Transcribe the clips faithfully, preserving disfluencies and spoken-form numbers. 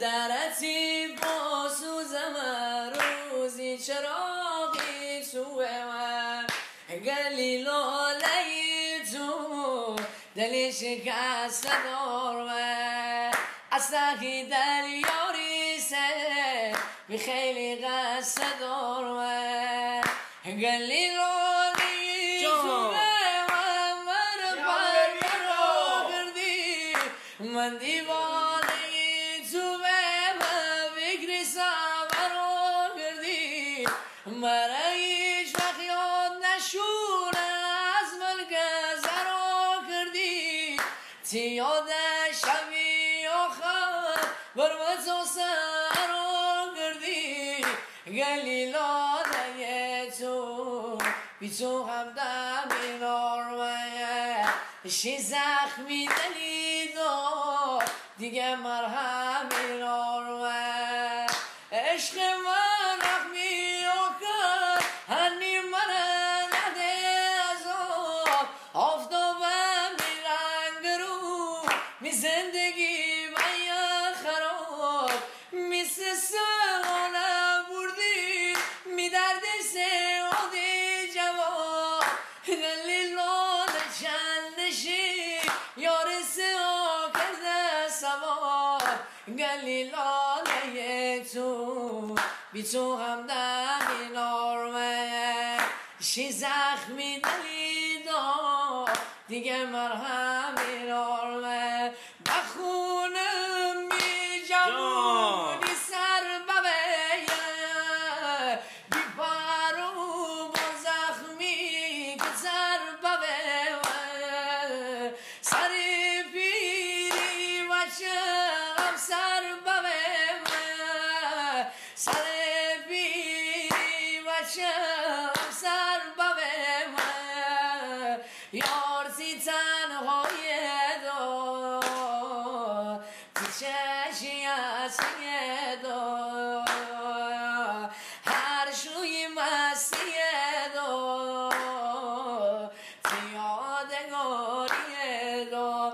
درتی با سوزم روزی چراغی توه من گلی لالی تو دلی شکست دار من اصلاحی دل یاری سه بی خیلی قصد دار من گلی لالی تو من من پر را کردی من دیوانه تو به من فکری سفر را کردی مرا هیچ وقت یاد نشونه از من گذر را کردی تی یاد شبی آخر بر من تو سر را کردی گلی لاله تو بی تو همدم نارمه شی زخمی دلی دار دیگه مرهمی نارمه عشق من رحمی آکر هنی من نده از آب آفتابم می رنگ رو می زندگی باید خراب می سسانم بردی می درد سعادی جواب دلیلان چندشی یار سعا کرده سواب گلیلانه تو بی تو همدم نارمه شی زخمی دلی دار دیگه مرهمی نارمه بخونم بی جوونی سر ببه بی پارو با زخمی که سر ببه سر پیری و چرم سر ببه سر پیری و چرم سر ببه یار سی تنهای دو تی چشی اصلی دو هر شوی مستی دو تی یادگاری دو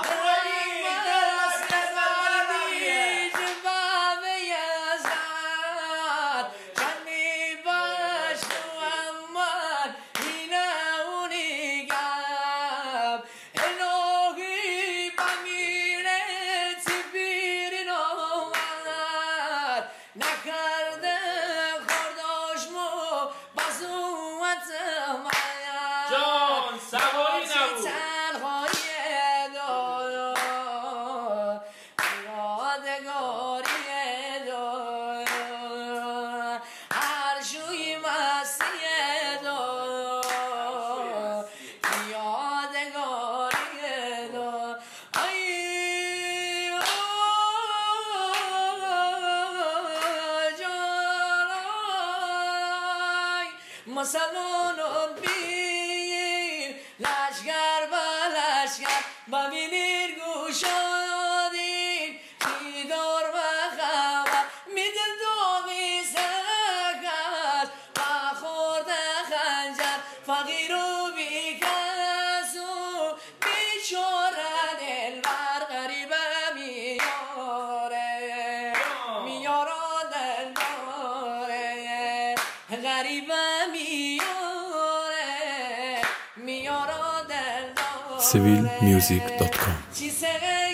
نکرده خورداش مو بازوات مایا جان سواری نبود تنهایی دو یادگاری دو هر شوی مستی دو یادگاری دو مسلمان بیر لشگر با لشگر ببینیر گوشادین چی دار و خبر میدل داغی سکر و خورده خنجر فقیر و بیکس و بیچاره دلبر غریبه میاره میاره دلباره غریبه civil music dot com